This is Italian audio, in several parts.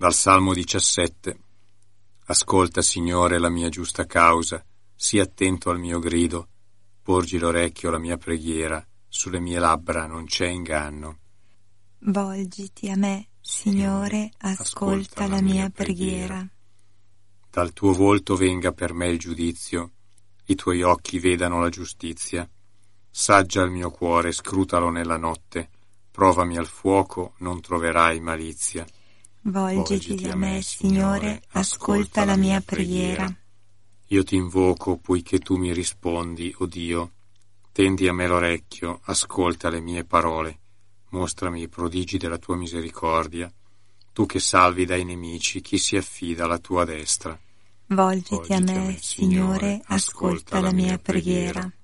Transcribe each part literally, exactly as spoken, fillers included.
Dal Salmo diciassette. Ascolta, Signore, la mia giusta causa, sii attento al mio grido, porgi l'orecchio alla mia preghiera, sulle mie labbra non c'è inganno. Volgiti a me, Signore, ascolta, ascolta la mia preghiera. preghiera. Dal tuo volto venga per me il giudizio, i tuoi occhi vedano la giustizia. Saggia il mio cuore, scrutalo nella notte, provami al fuoco, non troverai malizia. Volgiti, Volgiti a me, Signore, ascolta la mia preghiera. Io ti invoco, poiché tu mi rispondi, o Dio. Tendi a me l'orecchio, ascolta le mie parole, mostrami i prodigi della tua misericordia. Tu che salvi dai nemici chi si affida alla tua destra. Volgiti, Volgiti a me, a me Signore, ascolta la mia preghiera. preghiera.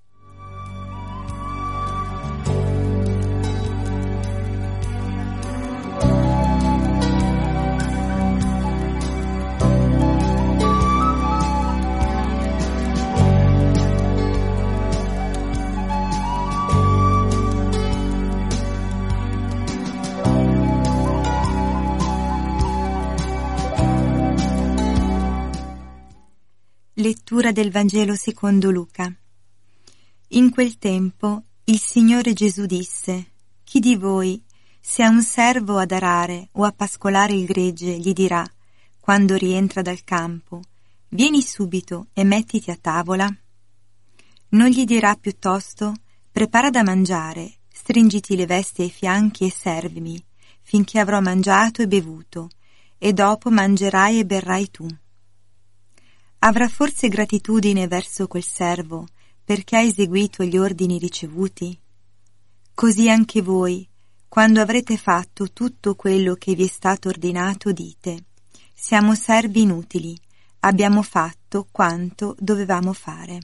Lettura del Vangelo secondo Luca. In quel tempo il Signore Gesù disse: chi di voi, se ha un servo ad arare o a pascolare il gregge, gli dirà, quando rientra dal campo, vieni subito e mettiti a tavola? Non gli dirà piuttosto, prepara da mangiare, stringiti le vesti ai fianchi e servimi, finché avrò mangiato e bevuto, e dopo mangerai e berrai tu. Avrà forse gratitudine verso quel servo perché ha eseguito gli ordini ricevuti? Così anche voi, quando avrete fatto tutto quello che vi è stato ordinato, dite: siamo servi inutili, abbiamo fatto quanto dovevamo fare.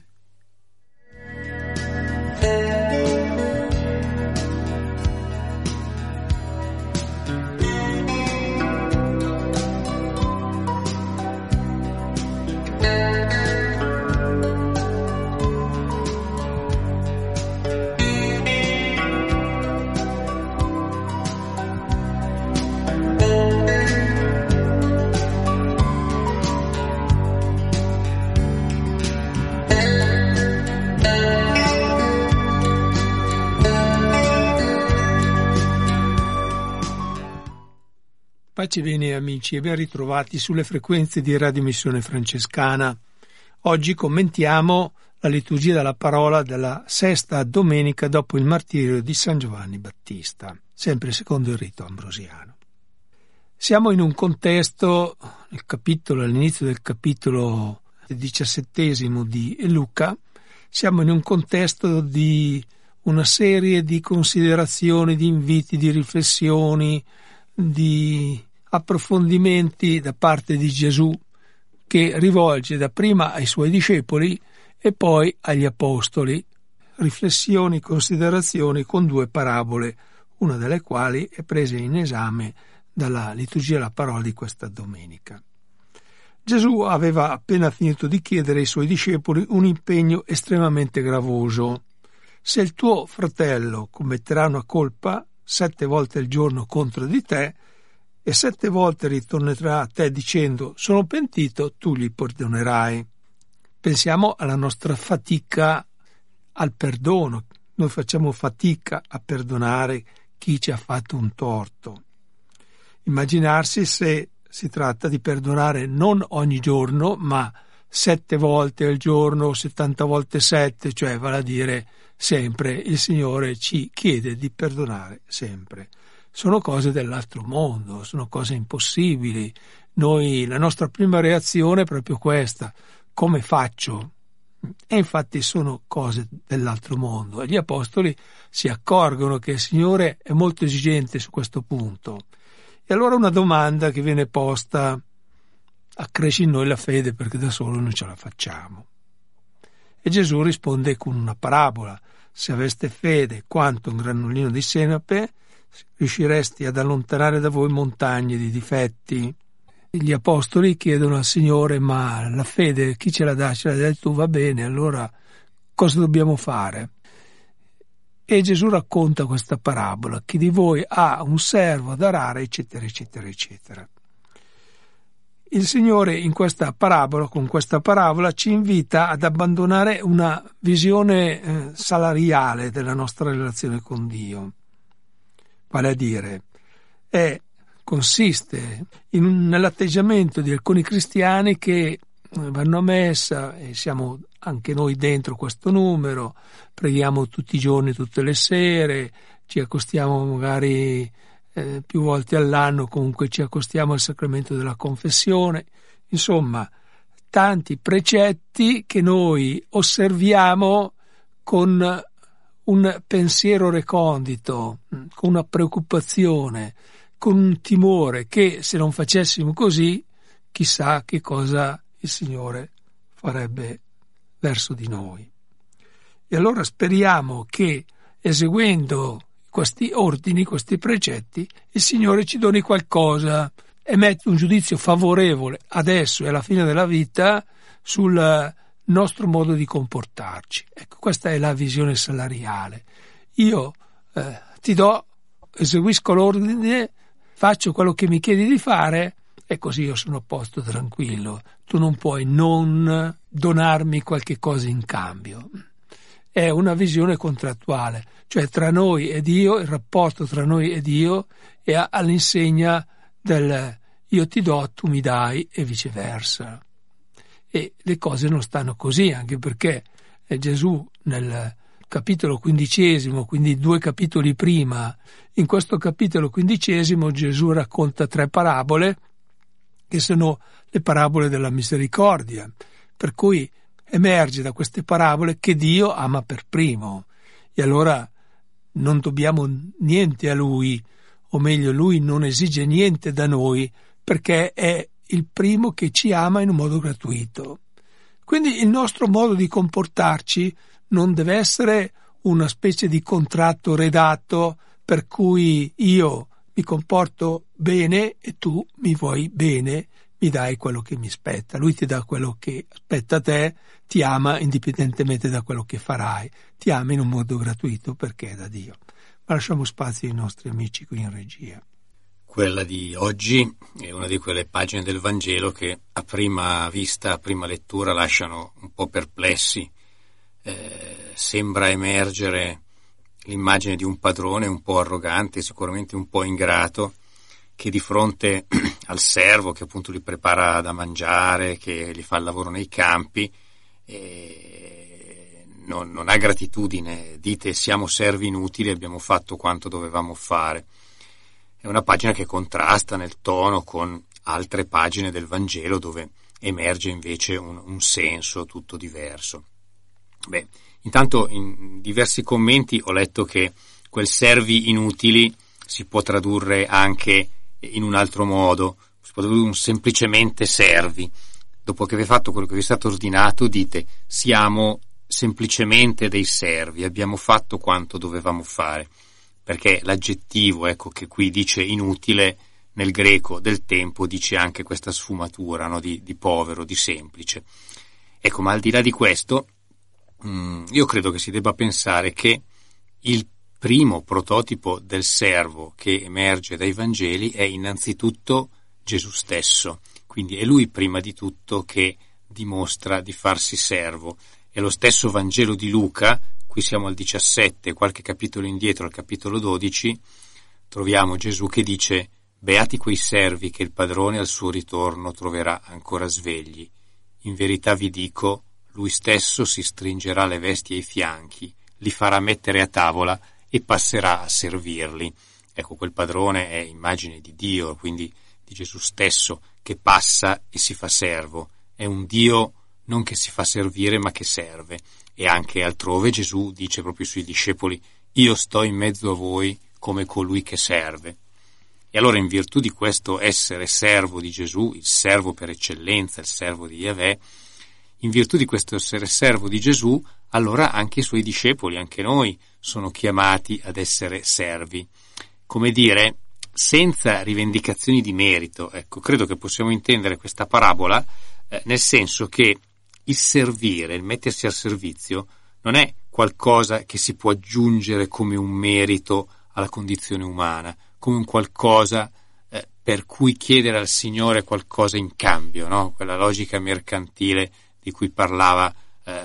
Pace bene amici e ben ritrovati sulle frequenze di Radio Missione Francescana. Oggi commentiamo la liturgia della parola della sesta domenica dopo il martirio di San Giovanni Battista, sempre secondo il rito ambrosiano. Siamo in un contesto, nel capitolo, all'inizio del capitolo diciassettesimo di Luca, siamo in un contesto di una serie di considerazioni, di inviti, di riflessioni, di approfondimenti da parte di Gesù che rivolge dapprima ai suoi discepoli e poi agli apostoli, riflessioni, considerazioni con due parabole, una delle quali è presa in esame dalla liturgia della parola di questa domenica. Gesù aveva appena finito di chiedere ai suoi discepoli un impegno estremamente gravoso. Se il tuo fratello commetterà una colpa sette volte al giorno contro di te e sette volte ritornerà a te dicendo sono pentito, tu gli perdonerai. Pensiamo alla nostra fatica al perdono. Noi facciamo fatica a perdonare chi ci ha fatto un torto. Immaginarsi se si tratta di perdonare non ogni giorno, ma sette volte al giorno, settanta volte sette, cioè vale a dire sempre il Signore ci chiede di perdonare sempre. Sono cose dell'altro mondo, sono cose impossibili. Noi, la nostra prima reazione è proprio questa: come faccio? E infatti sono cose dell'altro mondo. E gli apostoli si accorgono che il Signore è molto esigente su questo punto. E allora una domanda che viene posta: accresci in noi la fede perché da solo non ce la facciamo. E Gesù risponde con una parabola: se aveste fede quanto un granulino di senape, riusciresti ad allontanare da voi montagne di difetti. Gli apostoli chiedono al Signore: ma la fede chi ce la dà? Ce la dai tu, va bene, allora cosa dobbiamo fare? E Gesù racconta questa parabola: chi di voi ha un servo ad arare, eccetera eccetera eccetera. il Signore in questa parabola, con questa parabola, ci invita ad abbandonare una visione eh, salariale della nostra relazione con Dio. Vale a dire, è, consiste in, nell'atteggiamento di alcuni cristiani che vanno a messa, e siamo anche noi dentro questo numero, preghiamo tutti i giorni, tutte le sere, ci accostiamo magari eh, più volte all'anno, comunque ci accostiamo al sacramento della confessione, insomma tanti precetti che noi osserviamo con un pensiero recondito, con una preoccupazione, con un timore che se non facessimo così chissà che cosa il Signore farebbe verso di noi. E allora speriamo che eseguendo questi ordini, questi precetti, il Signore ci doni qualcosa, emette un giudizio favorevole adesso e alla fine della vita sul nostro modo di comportarci. Ecco, questa è la visione salariale. Io eh, ti do, eseguisco l'ordine, faccio quello che mi chiedi di fare e così io sono a posto, tranquillo. Tu non puoi non donarmi qualche cosa in cambio. È una visione contrattuale, cioè tra noi e Dio, il rapporto tra noi e Dio è all'insegna del io ti do, tu mi dai e viceversa. E le cose non stanno così, anche perché Gesù nel capitolo quindicesimo, quindi due capitoli prima, in questo capitolo quindicesimo Gesù racconta tre parabole che sono le parabole della misericordia, per cui emerge da queste parabole che Dio ama per primo e allora non dobbiamo niente a Lui, o meglio Lui non esige niente da noi perché è il primo che ci ama in un modo gratuito. Quindi il nostro modo di comportarci non deve essere una specie di contratto redatto per cui io mi comporto bene e tu mi vuoi bene, mi dai quello che mi spetta. Lui ti dà quello che spetta a te, ti ama indipendentemente da quello che farai, ti ama in un modo gratuito perché è da Dio. Ma lasciamo spazio ai nostri amici qui in regia. Quella di oggi è una di quelle pagine del Vangelo che a prima vista, a prima lettura lasciano un po' perplessi. Eh, sembra emergere l'immagine di un padrone un po' arrogante, sicuramente un po' ingrato, che di fronte al servo che appunto li prepara da mangiare, che gli fa il lavoro nei campi, eh, non, non ha gratitudine. Dite siamo servi inutili, abbiamo fatto quanto dovevamo fare. È una pagina che contrasta nel tono con altre pagine del Vangelo dove emerge invece un, un senso tutto diverso. Beh, intanto in diversi commenti ho letto che quel servi inutili si può tradurre anche in un altro modo, si può tradurre un semplicemente servi. Dopo che vi fatto quello che vi è stato ordinato, dite siamo semplicemente dei servi, abbiamo fatto quanto dovevamo fare. Perché l'aggettivo, ecco, che qui dice inutile, nel greco del tempo dice anche questa sfumatura, no? di, di povero, di semplice. Ecco, ma al di là di questo, mh, io credo che si debba pensare che il primo prototipo del servo che emerge dai Vangeli è innanzitutto Gesù stesso. Quindi è Lui prima di tutto che dimostra di farsi servo. È lo stesso Vangelo di Luca. Qui siamo al diciassette, qualche capitolo indietro, al capitolo dodici, troviamo Gesù che dice «Beati quei servi che il padrone al suo ritorno troverà ancora svegli. In verità vi dico, lui stesso si stringerà le vesti ai fianchi, li farà mettere a tavola e passerà a servirli». Ecco, quel padrone è immagine di Dio, quindi di Gesù stesso, che passa e si fa servo. È un Dio non che si fa servire, ma che serve. E anche altrove Gesù dice proprio sui discepoli io sto in mezzo a voi come colui che serve. E allora in virtù di questo essere servo di Gesù, il servo per eccellenza, il servo di Yahweh, in virtù di questo essere servo di Gesù, allora anche i suoi discepoli, anche noi, sono chiamati ad essere servi. Come dire, senza rivendicazioni di merito. Ecco, credo che possiamo intendere questa parabola eh, nel senso che il servire, il mettersi al servizio, non è qualcosa che si può aggiungere come un merito alla condizione umana, come un qualcosa eh, per cui chiedere al Signore qualcosa in cambio, no? Quella logica mercantile di cui parlava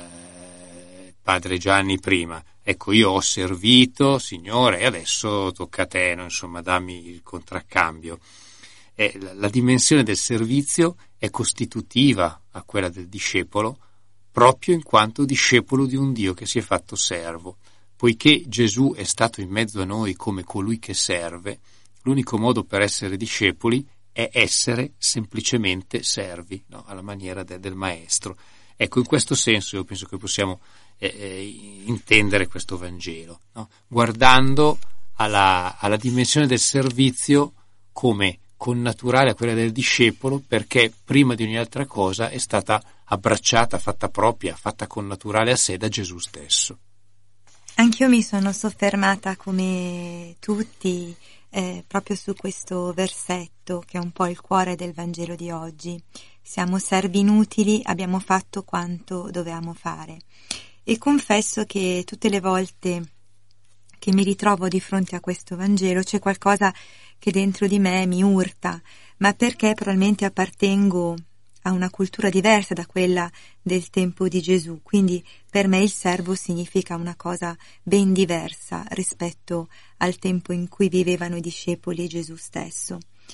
eh, Padre Gianni prima. Ecco, io ho servito, Signore, e adesso tocca a te, no? Insomma, dammi il contraccambio. E la, la dimensione del servizio è costitutiva a quella del discepolo, proprio in quanto discepolo di un Dio che si è fatto servo. Poiché Gesù è stato in mezzo a noi come colui che serve, l'unico modo per essere discepoli è essere semplicemente servi, no? Alla maniera de, del Maestro. Ecco, in questo senso io penso che possiamo eh, eh, intendere questo Vangelo, no? Guardando alla, alla dimensione del servizio come connaturale a quella del discepolo, perché prima di ogni altra cosa è stata abbracciata, fatta propria, fatta connaturale a sé da Gesù stesso. Anch'io mi sono soffermata come tutti eh, proprio su questo versetto che è un po' il cuore del Vangelo di oggi. Siamo servi inutili, abbiamo fatto quanto dovevamo fare. E confesso che tutte le volte che mi ritrovo di fronte a questo Vangelo c'è qualcosa che dentro di me mi urta, ma perché probabilmente appartengo a una cultura diversa da quella del tempo di Gesù, quindi per me il servo significa una cosa ben diversa rispetto al tempo in cui vivevano i discepoli e Gesù stesso.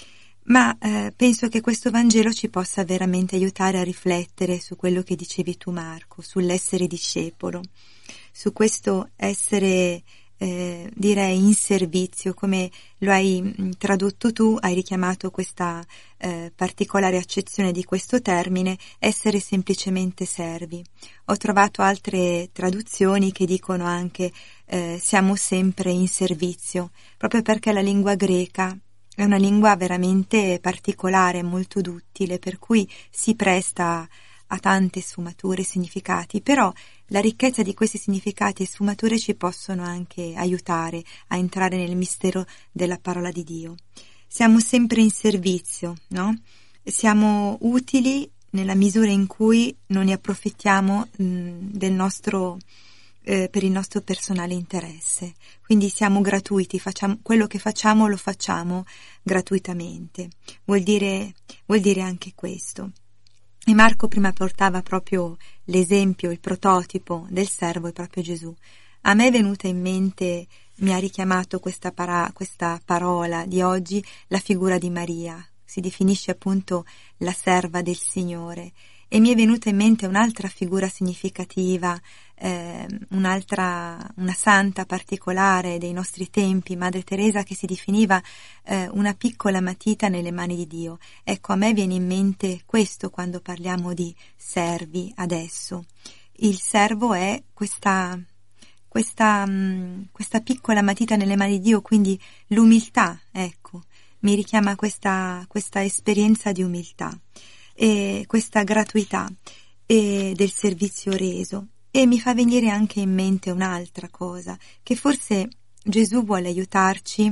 Ma eh, penso che questo Vangelo ci possa veramente aiutare a riflettere su quello che dicevi tu, Marco, sull'essere discepolo, su questo essere Eh, direi in servizio, come lo hai mh, tradotto tu, hai richiamato questa eh, particolare accezione di questo termine, essere semplicemente servi. Ho trovato altre traduzioni che dicono anche eh, siamo sempre in servizio, proprio perché la lingua greca è una lingua veramente particolare, molto duttile, per cui si presta a tante sfumature e significati, però la ricchezza di questi significati e sfumature ci possono anche aiutare a entrare nel mistero della parola di Dio. Siamo sempre in servizio, no? Siamo utili nella misura in cui non ne approfittiamo mh, del nostro eh, per il nostro personale interesse. Quindi siamo gratuiti, facciamo quello che facciamo, lo facciamo gratuitamente. Vuol dire vuol dire anche questo. E Marco prima portava proprio l'esempio, il prototipo del servo, è proprio Gesù. A me è venuta in mente, mi ha richiamato questa, para, questa parola di oggi, la figura di Maria. Si definisce appunto la serva del Signore. E mi è venuta in mente un'altra figura significativa, eh, un'altra, una santa particolare dei nostri tempi, Madre Teresa, che si definiva eh, una piccola matita nelle mani di Dio. Ecco, a me viene in mente questo quando parliamo di servi adesso. Il servo è questa, questa, mh, questa piccola matita nelle mani di Dio, quindi l'umiltà, ecco, mi richiama questa, questa esperienza di umiltà. E questa gratuità e del servizio reso, e mi fa venire anche in mente un'altra cosa, che forse Gesù vuole aiutarci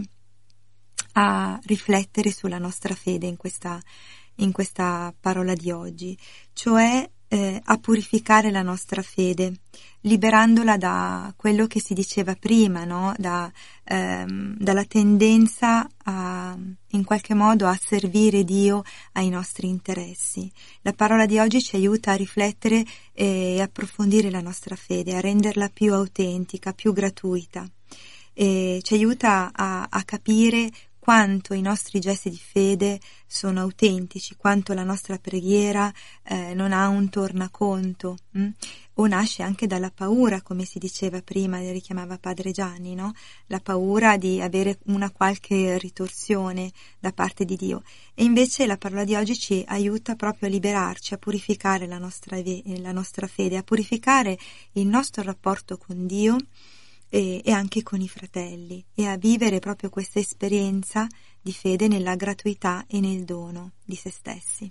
a riflettere sulla nostra fede in questa, in questa parola di oggi, cioè eh, a purificare la nostra fede, liberandola da quello che si diceva prima, no? Da, ehm, dalla tendenza a, in qualche modo, a servire Dio ai nostri interessi. La parola di oggi ci aiuta a riflettere e approfondire la nostra fede, a renderla più autentica, più gratuita, e ci aiuta a, a capire quanto i nostri gesti di fede sono autentici, quanto la nostra preghiera eh, non ha un tornaconto, mh? o nasce anche dalla paura, come si diceva prima, richiamava Padre Gianni, no? La paura di avere una qualche ritorsione da parte di Dio. E invece la parola di oggi ci aiuta proprio a liberarci, a purificare la nostra, la nostra fede, a purificare il nostro rapporto con Dio e, e anche con i fratelli, e a vivere proprio questa esperienza di fede nella gratuità e nel dono di se stessi.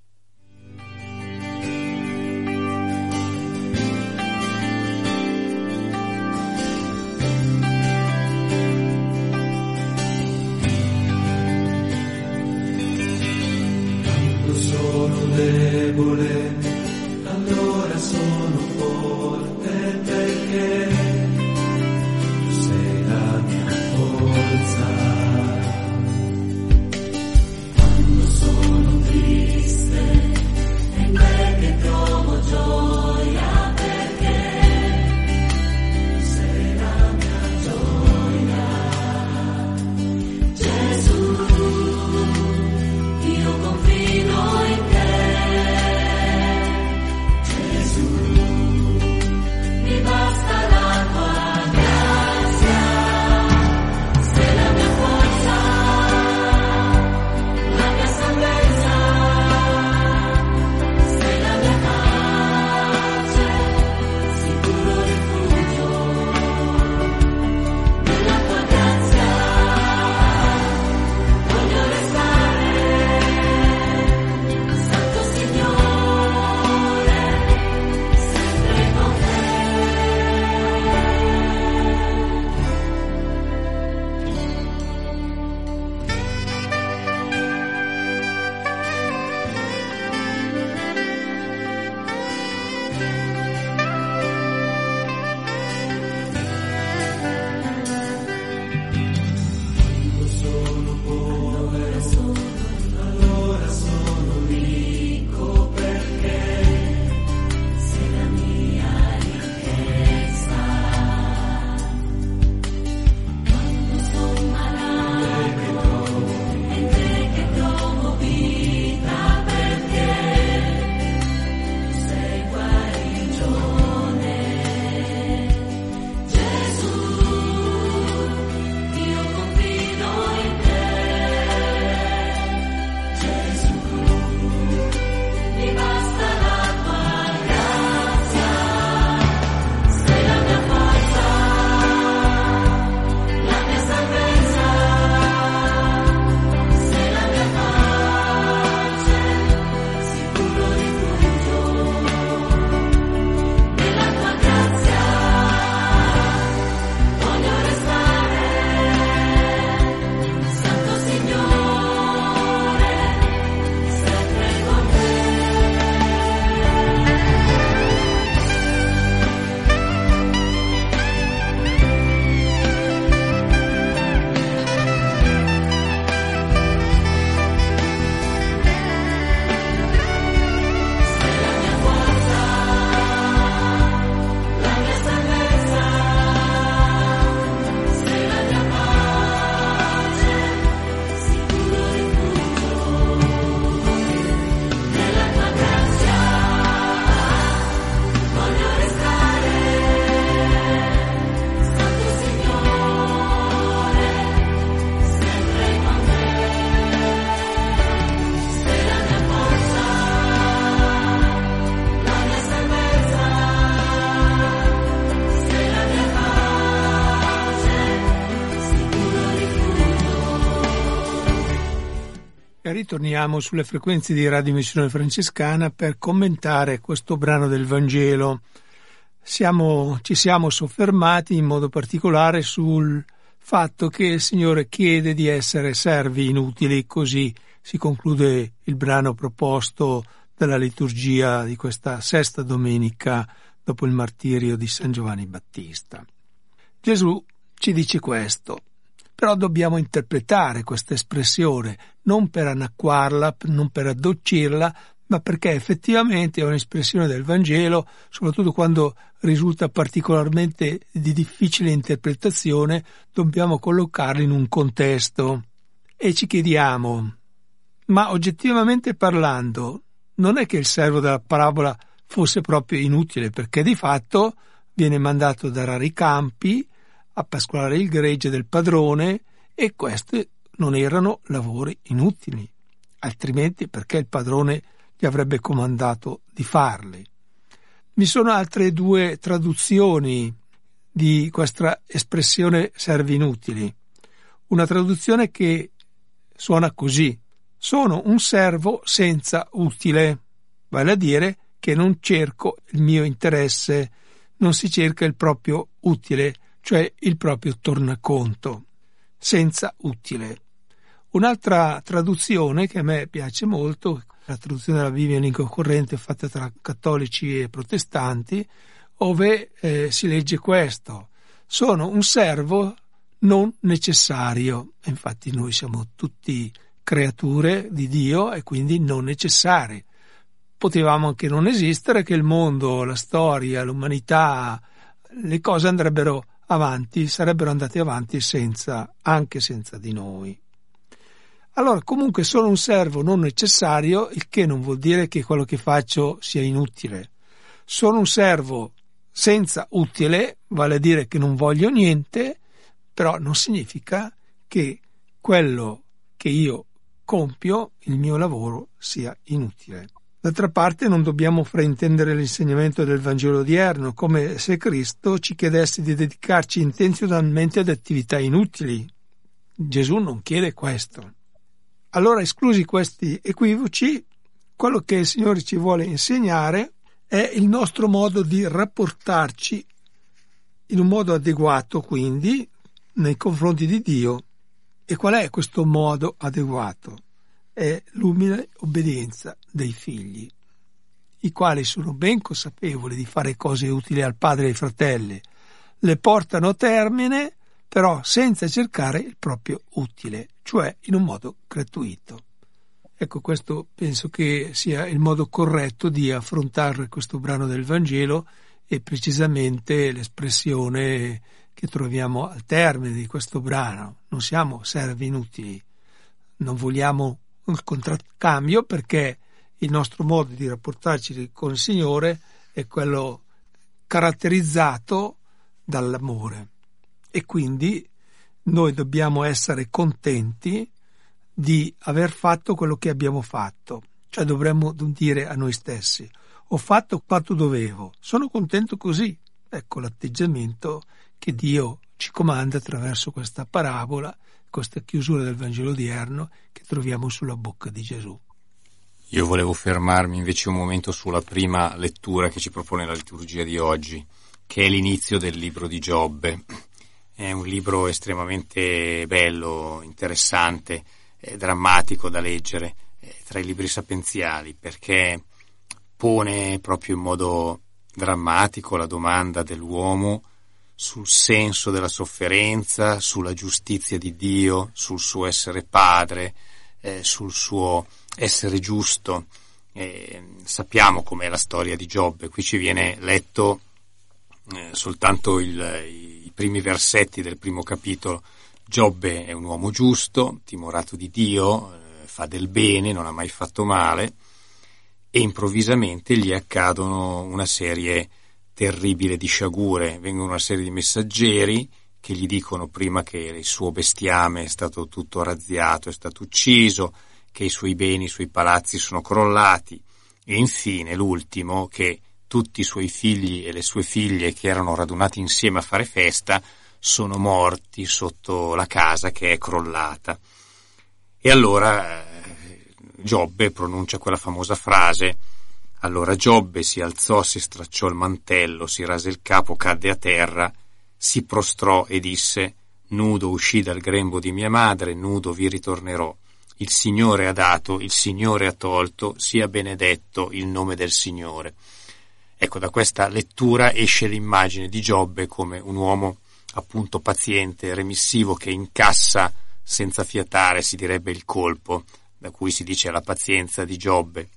Quando sono debole, allora sono forte, perché ritorniamo sulle frequenze di Radio Missione Francescana per commentare questo brano del Vangelo. Siamo, ci siamo soffermati in modo particolare sul fatto che il Signore chiede di essere servi inutili, così si conclude il brano proposto dalla liturgia di questa sesta domenica dopo il martirio di San Giovanni Battista. Gesù ci dice questo, però dobbiamo interpretare questa espressione non per annacquarla, non per addolcirla, ma perché effettivamente è un'espressione del Vangelo, soprattutto quando risulta particolarmente di difficile interpretazione, dobbiamo collocarla in un contesto. E ci chiediamo, ma oggettivamente parlando, non è che il servo della parabola fosse proprio inutile, perché di fatto viene mandato ad arare i campi, a pascolare il gregge del padrone, e questi non erano lavori inutili, altrimenti perché il padrone gli avrebbe comandato di farli. Vi sono altre due traduzioni di questa espressione servi inutili. Una traduzione che suona così: sono un servo senza utile, vale a dire che non cerco il mio interesse, non si cerca il proprio utile, cioè il proprio tornaconto, senza utile. Un'altra traduzione che a me piace molto, la traduzione della Bibbia in lingua corrente fatta tra cattolici e protestanti, dove eh, si legge questo: sono un servo non necessario. Infatti noi siamo tutti creature di Dio e quindi non necessari. Potevamo anche non esistere, che il mondo, la storia, l'umanità, le cose andrebbero avanti, sarebbero andate avanti senza, anche senza di noi. Allora, comunque sono un servo non necessario, il che non vuol dire che quello che faccio sia inutile. Sono un servo senza utile, vale a dire che non voglio niente, però non significa che quello che io compio, il mio lavoro, sia inutile. D'altra parte non dobbiamo fraintendere l'insegnamento del Vangelo odierno, come se Cristo ci chiedesse di dedicarci intenzionalmente ad attività inutili. Gesù non chiede questo. Allora, esclusi questi equivoci, quello che il Signore ci vuole insegnare è il nostro modo di rapportarci in un modo adeguato, quindi, nei confronti di Dio. E qual è questo modo adeguato? È l'umile obbedienza dei figli, i quali sono ben consapevoli di fare cose utili al padre e ai fratelli, le portano a termine, però senza cercare il proprio utile, cioè in un modo gratuito. Ecco, questo penso che sia il modo corretto di affrontare questo brano del Vangelo, e precisamente l'espressione che troviamo al termine di questo brano. Non siamo servi inutili, non vogliamo il contraccambio, perché il nostro modo di rapportarci con il Signore è quello caratterizzato dall'amore, e quindi noi dobbiamo essere contenti di aver fatto quello che abbiamo fatto, cioè dovremmo dire a noi stessi: ho fatto quanto dovevo, sono contento così. Ecco l'atteggiamento che Dio ci comanda attraverso questa parabola, questa chiusura del Vangelo odierno che troviamo sulla bocca di Gesù. Io volevo fermarmi invece un momento sulla prima lettura che ci propone la liturgia di oggi, che è l'inizio del libro di Giobbe. È un libro estremamente bello, interessante, eh, drammatico da leggere, eh, tra i libri sapienziali, perché pone proprio in modo drammatico la domanda dell'uomo sul senso della sofferenza, sulla giustizia di Dio, sul suo essere padre, eh, sul suo essere giusto. Eh, sappiamo com'è la storia di Giobbe. Qui ci viene letto eh, soltanto il, i primi versetti del primo capitolo. Giobbe è un uomo giusto, timorato di Dio, eh, fa del bene, non ha mai fatto male, e improvvisamente gli accadono una serie terribile di sciagure. Vengono una serie di messaggeri che gli dicono prima che il suo bestiame è stato tutto razziato, è stato ucciso, che i suoi beni, i suoi palazzi sono crollati, e infine l'ultimo, che tutti i suoi figli e le sue figlie che erano radunati insieme a fare festa sono morti sotto la casa che è crollata. E allora Giobbe pronuncia quella famosa frase: allora Giobbe si alzò, si stracciò il mantello, si rase il capo, cadde a terra, si prostrò e disse: nudo uscì dal grembo di mia madre, nudo vi ritornerò. Il Signore ha dato, il Signore ha tolto, sia benedetto il nome del Signore. Ecco, da questa lettura esce l'immagine di Giobbe come un uomo appunto paziente, remissivo, che incassa senza fiatare, si direbbe, il colpo, da cui si dice la pazienza di Giobbe.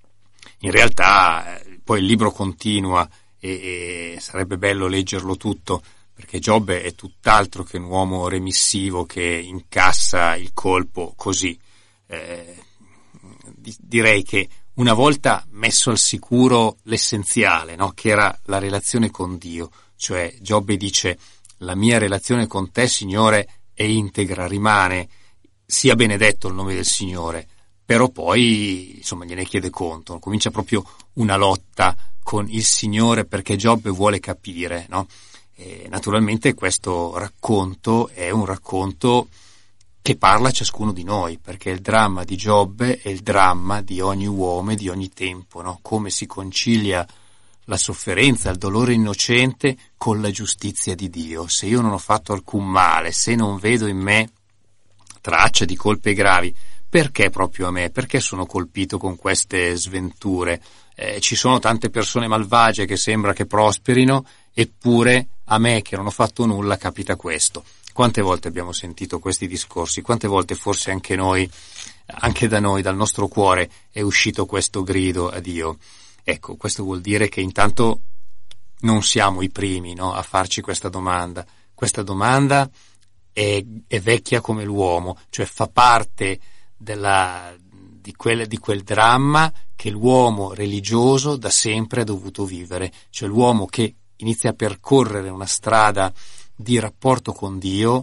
In realtà eh, poi il libro continua e, e sarebbe bello leggerlo tutto, perché Giobbe è tutt'altro che un uomo remissivo che incassa il colpo così. Eh, di, direi che una volta messo al sicuro l'essenziale, no? Che era la relazione con Dio, cioè Giobbe dice: la mia relazione con te, Signore, è integra, rimane, sia benedetto il nome del Signore. Però poi, insomma, gliene chiede conto, comincia proprio una lotta con il Signore, perché Giobbe vuole capire, no? E naturalmente questo racconto è un racconto che parla a ciascuno di noi, perché il dramma di Giobbe è il dramma di ogni uomo e di ogni tempo, no? Come si concilia la sofferenza, il dolore innocente con la giustizia di Dio. Se io non ho fatto alcun male, se non vedo in me traccia di colpe gravi, perché proprio a me? Perché sono colpito con queste sventure? Eh, ci sono tante persone malvagie che sembra che prosperino, eppure a me che non ho fatto nulla capita questo. Quante volte abbiamo sentito questi discorsi? Quante volte forse anche noi, anche da noi, dal nostro cuore è uscito questo grido a Dio? Ecco, questo vuol dire che intanto non siamo i primi, no, a farci questa domanda. Questa domanda è, è vecchia come l'uomo, cioè fa parte della, di, quel, di quel dramma che l'uomo religioso da sempre ha dovuto vivere, cioè l'uomo che inizia a percorrere una strada di rapporto con Dio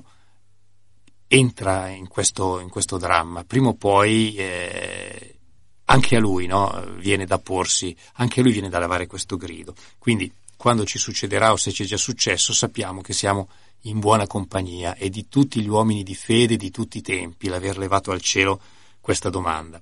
entra in questo, in questo dramma. Prima o poi eh, anche a lui, no, viene da porsi, anche a lui viene da levare questo grido. Quindi quando ci succederà, o se ci è già successo, sappiamo che siamo in buona compagnia, e di tutti gli uomini di fede di tutti i tempi l'aver levato al cielo questa domanda.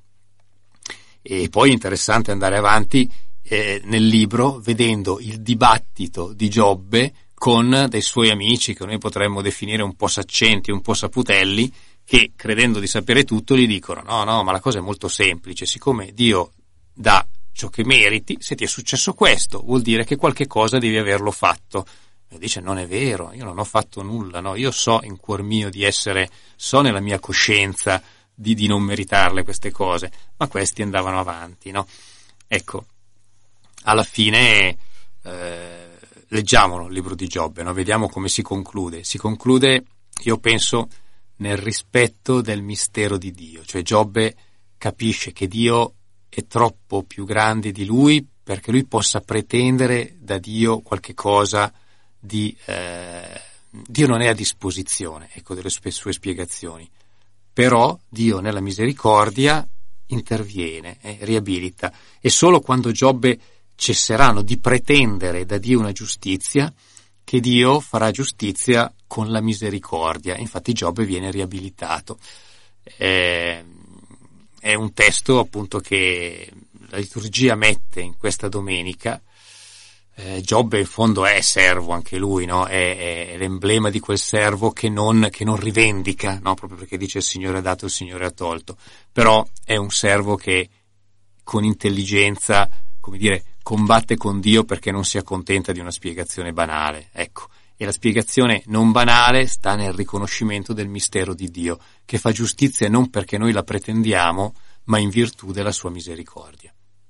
E poi è interessante andare avanti eh, nel libro vedendo il dibattito di Giobbe con dei suoi amici che noi potremmo definire un po' saccenti, un po' saputelli, che credendo di sapere tutto gli dicono: no, no, ma la cosa è molto semplice, siccome Dio dà ciò che meriti, se ti è successo questo vuol dire che qualche cosa devi averlo fatto. E dice: non è vero, io non ho fatto nulla, no, io so in cuor mio di essere, so nella mia coscienza di, di non meritarle queste cose, ma questi andavano avanti, no? Ecco, alla fine eh, leggiamolo il libro di Giobbe, no? Vediamo come si conclude. Si conclude, io penso, nel rispetto del mistero di Dio, cioè Giobbe capisce che Dio è troppo più grande di lui perché lui possa pretendere da Dio qualche cosa di eh, Dio non è a disposizione, ecco, delle sue, sue spiegazioni. Però Dio nella misericordia interviene, eh, riabilita, e solo quando Giobbe cesseranno di pretendere da Dio una giustizia che Dio farà giustizia con la misericordia. Infatti Giobbe viene riabilitato. Eh, è un testo appunto che la liturgia mette in questa domenica. Eh, Giobbe in fondo è servo anche lui, no? È, è l'emblema di quel servo che non, che non rivendica, no? Proprio perché dice: il Signore ha dato, il Signore ha tolto. Però è un servo che con intelligenza, come dire, combatte con Dio perché non si accontenta di una spiegazione banale, ecco. E la spiegazione non banale sta nel riconoscimento del mistero di Dio, che fa giustizia non perché noi la pretendiamo, ma in virtù della sua misericordia.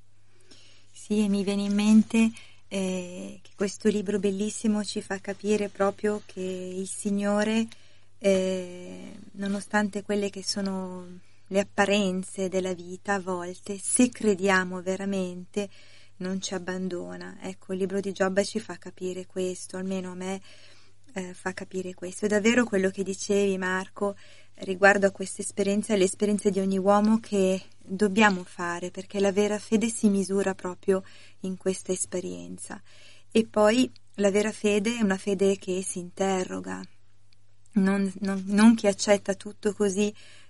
Sì, e mi viene in mente eh, che questo libro bellissimo ci fa capire proprio che il Signore, eh, nonostante quelle che sono le apparenze della vita, a volte, se crediamo veramente, non ci abbandona. Ecco, il libro di Giobbe ci fa capire questo, almeno a me eh, fa capire questo. È davvero quello che dicevi, Marco, riguardo a queste esperienze, le esperienze di ogni uomo che dobbiamo fare, perché la vera fede si misura proprio in questa esperienza. E poi la vera fede è una fede che si interroga, non, non, non che accetta tutto così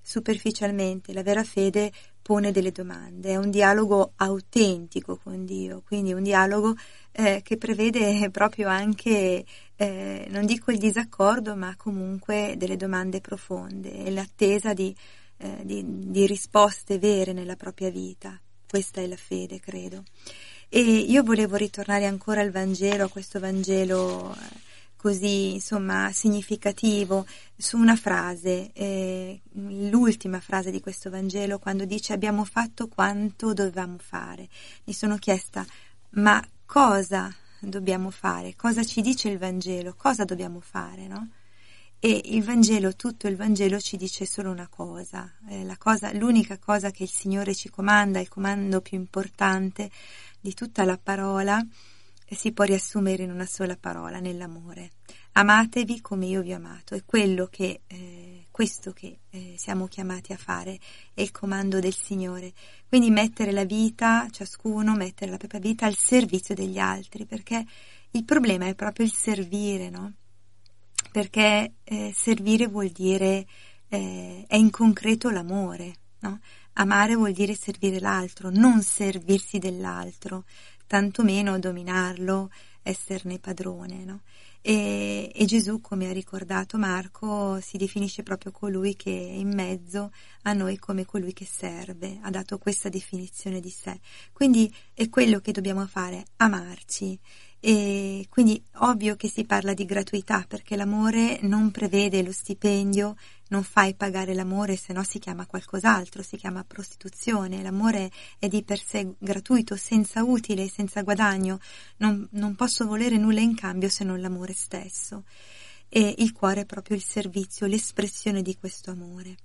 superficialmente. La vera fede pone delle domande, è un dialogo autentico con Dio, quindi un dialogo eh, che prevede proprio anche, eh, non dico il disaccordo, ma comunque delle domande profonde e l'attesa di, eh, di, di risposte vere nella propria vita. Questa è la fede, credo. E io volevo ritornare ancora al Vangelo, a questo Vangelo così, insomma, significativo, su una frase, eh, l'ultima frase di questo Vangelo, quando dice abbiamo fatto quanto dovevamo fare. Mi sono chiesta, ma cosa dobbiamo fare? Cosa ci dice il Vangelo? Cosa dobbiamo fare, no? E il Vangelo, tutto il Vangelo ci dice solo una cosa, eh, la cosa, l'unica cosa che il Signore ci comanda, il comando più importante di tutta la parola, si può riassumere in una sola parola, nell'amore. Amatevi come io vi ho amato. È quello che, eh, questo che eh, siamo chiamati a fare, è il comando del Signore. Quindi mettere la vita, ciascuno mettere la propria vita al servizio degli altri, perché il problema è proprio il servire, no? Perché eh, servire vuol dire, eh, è in concreto l'amore, no? Amare vuol dire servire l'altro, non servirsi dell'altro, tantomeno dominarlo, esserne padrone, no? E, e Gesù, come ha ricordato Marco, si definisce proprio colui che è in mezzo a noi come colui che serve, ha dato questa definizione di sé. Quindi è quello che dobbiamo fare, amarci. E quindi ovvio che si parla di gratuità, perché l'amore non prevede lo stipendio, non fai pagare l'amore, se no si chiama qualcos'altro, si chiama prostituzione. L'amore è di per sé gratuito, senza utile, senza guadagno. Non, non posso volere nulla in cambio se non l'amore stesso. E il cuore è proprio il servizio, l'espressione di questo amore.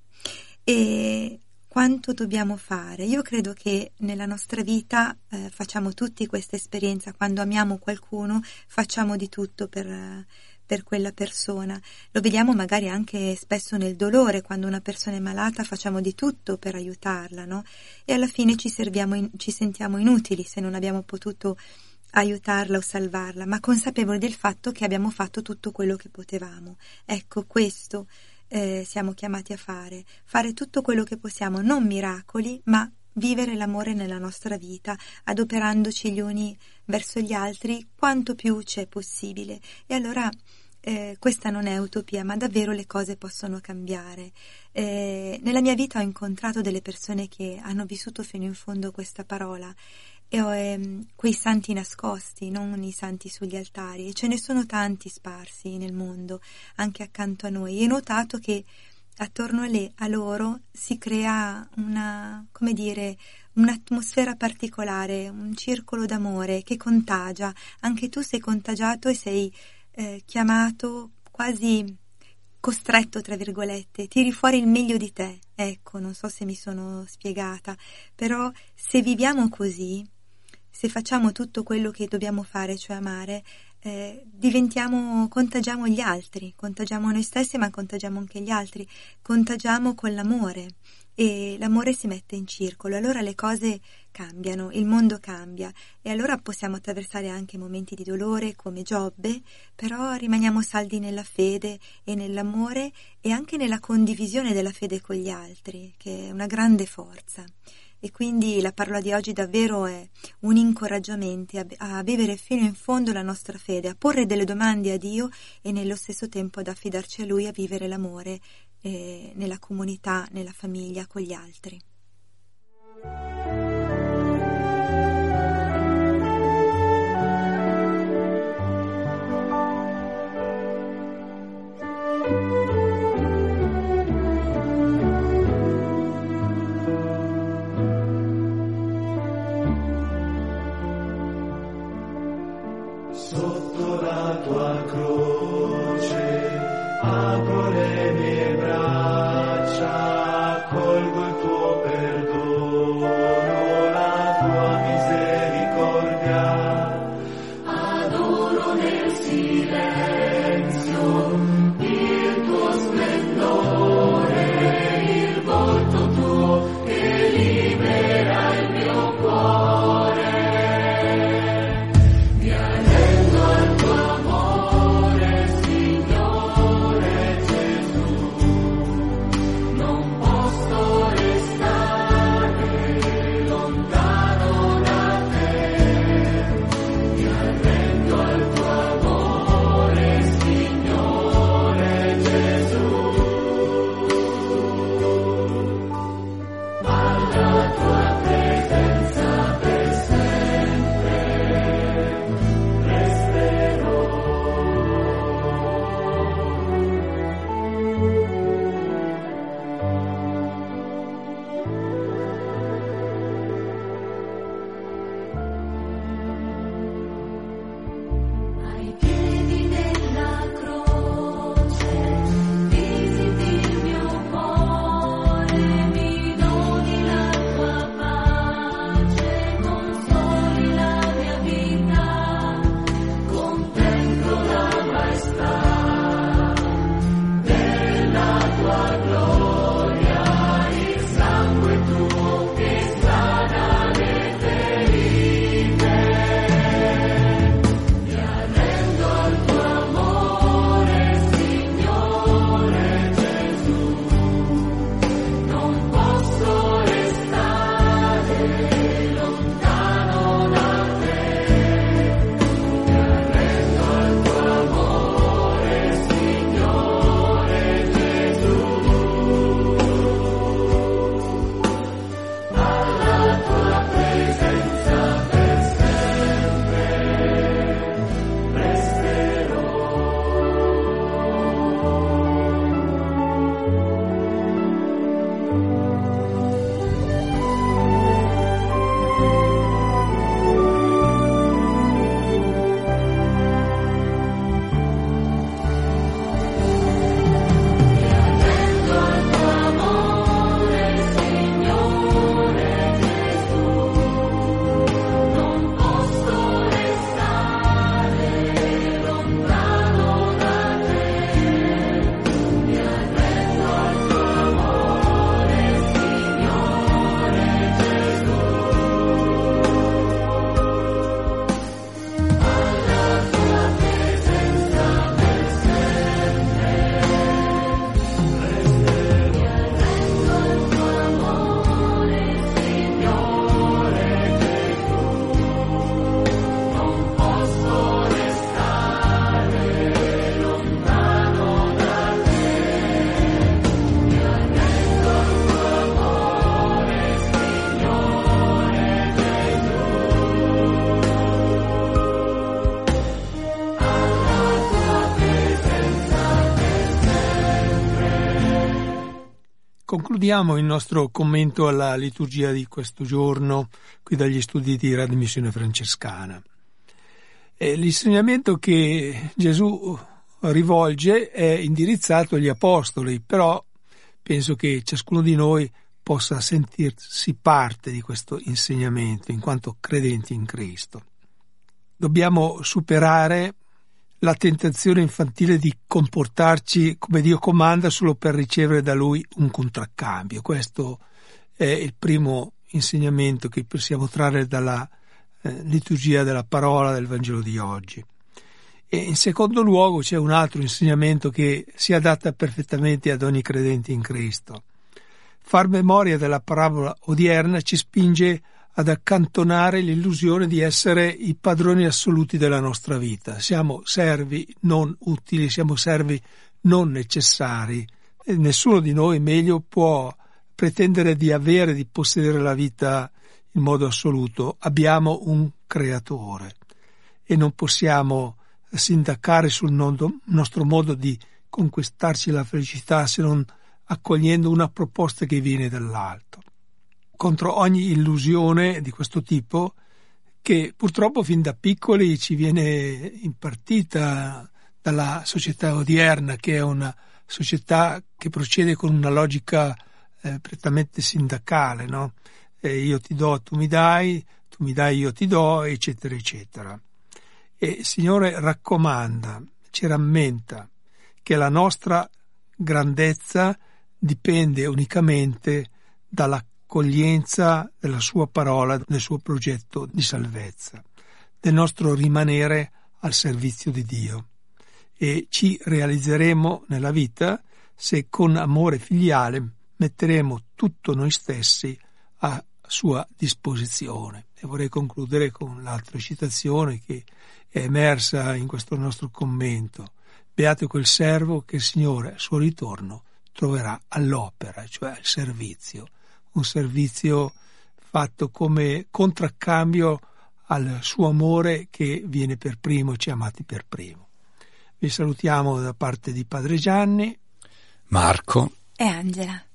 E quanto dobbiamo fare? Io credo che nella nostra vita eh, facciamo tutti questa esperienza, quando amiamo qualcuno facciamo di tutto per, uh, per quella persona. Lo vediamo magari anche spesso nel dolore, quando una persona è malata facciamo di tutto per aiutarla, no? E alla fine ci, serviamo in, ci sentiamo inutili se non abbiamo potuto aiutarla o salvarla, ma consapevoli del fatto che abbiamo fatto tutto quello che potevamo. Ecco, questo Eh, siamo chiamati a fare, fare tutto quello che possiamo, non miracoli, ma vivere l'amore nella nostra vita, adoperandoci gli uni verso gli altri quanto più c'è possibile. E allora eh, questa non è utopia, ma davvero le cose possono cambiare. Eh, nella mia vita ho incontrato delle persone che hanno vissuto fino in fondo questa parola, e ho ehm, quei santi nascosti, non i santi sugli altari, e ce ne sono tanti sparsi nel mondo, anche accanto a noi. E ho notato che attorno a, le, a loro si crea una, come dire, un'atmosfera particolare, un circolo d'amore che contagia. Anche tu sei contagiato e sei eh, chiamato, quasi costretto, tra virgolette, tiri fuori il meglio di te. Ecco, non so se mi sono spiegata, però se viviamo così, se facciamo tutto quello che dobbiamo fare, cioè amare, eh, diventiamo, contagiamo gli altri, contagiamo noi stessi, ma contagiamo anche gli altri, contagiamo con l'amore, e l'amore si mette in circolo. Allora le cose cambiano, il mondo cambia, e allora possiamo attraversare anche momenti di dolore come Giobbe, però rimaniamo saldi nella fede e nell'amore, e anche nella condivisione della fede con gli altri, che è una grande forza. E quindi la parola di oggi davvero è un incoraggiamento a, a vivere fino in fondo la nostra fede, a porre delle domande a Dio e nello stesso tempo ad affidarci a Lui, a vivere l'amore eh, nella comunità, nella famiglia, con gli altri. Sotto la tua croce apro le mie braccia, accolgo il tuo perdono. Concludiamo il nostro commento alla liturgia di questo giorno, qui dagli studi di Radio Missione Francescana. E l'insegnamento che Gesù rivolge è indirizzato agli apostoli, però penso che ciascuno di noi possa sentirsi parte di questo insegnamento in quanto credenti in Cristo. Dobbiamo superare la tentazione infantile di comportarci come Dio comanda solo per ricevere da Lui un contraccambio. Questo è il primo insegnamento che possiamo trarre dalla eh, liturgia della parola del Vangelo di oggi. E in secondo luogo c'è un altro insegnamento che si adatta perfettamente ad ogni credente in Cristo. Far memoria della parabola odierna ci spinge ad accantonare l'illusione di essere i padroni assoluti della nostra vita. Siamo servi non utili, siamo servi non necessari. E nessuno di noi meglio può pretendere di avere, di possedere la vita in modo assoluto. Abbiamo un creatore e non possiamo sindacare sul nostro modo di conquistarci la felicità se non accogliendo una proposta che viene dall'alto. Contro ogni illusione di questo tipo che purtroppo fin da piccoli ci viene impartita dalla società odierna, che è una società che procede con una logica eh, prettamente sindacale, no? Eh, io ti do, tu mi dai, tu mi dai, io ti do, eccetera, eccetera. E il Signore raccomanda, ci rammenta che la nostra grandezza dipende unicamente dalla accoglienza della sua parola, del suo progetto di salvezza, del nostro rimanere al servizio di Dio, e ci realizzeremo nella vita se con amore filiale metteremo tutto noi stessi a sua disposizione. E vorrei concludere con l'altra citazione che è emersa in questo nostro commento: beato quel servo che il Signore al suo ritorno troverà all'opera, cioè al servizio, un servizio fatto come contraccambio al suo amore che viene per primo, ci ha amati per primo. Vi salutiamo da parte di Padre Gianni, Marco e Angela.